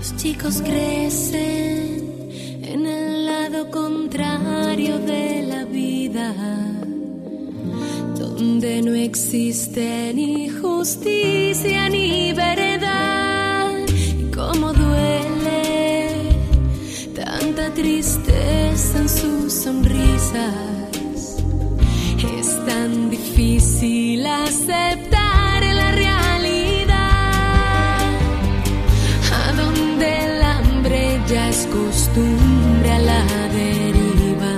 Los chicos crecen en el lado contrario de la vida, donde no existe ni justicia ni verdad. Y cómo duele tanta tristeza en sus sonrisas. Es tan difícil aceptar la realidad, a donde el hambre ya es costumbre a la deriva,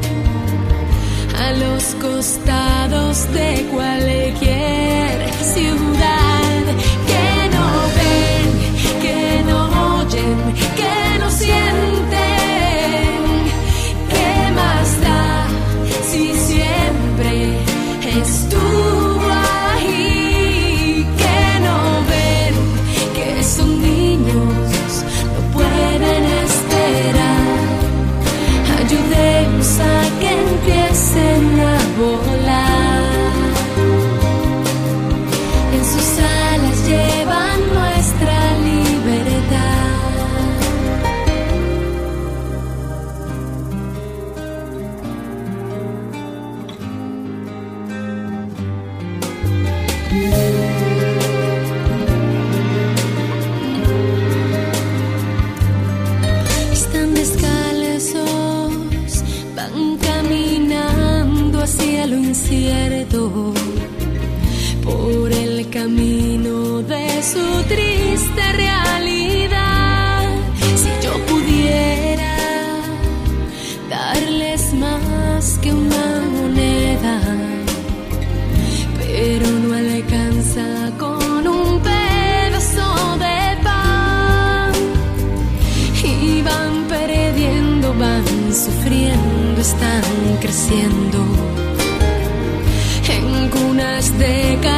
a los costados de cualquier ciudad. Que no ven, que no oyen, que no sienten. ¿Qué más da si siempre estuvo ahí? Que no ven, que son niños, no pueden esperar. Ayudemos a que empiecen a volar. En sus alas llevan nuestra libertad. Están descalzos, van caminando hacia lo incierto, por el camino de su triste realidad. Si yo pudiera darles más que una moneda, pero no alcanza con un pedazo de pan. Y van perdiendo, van sufriendo, están creciendo en cunas de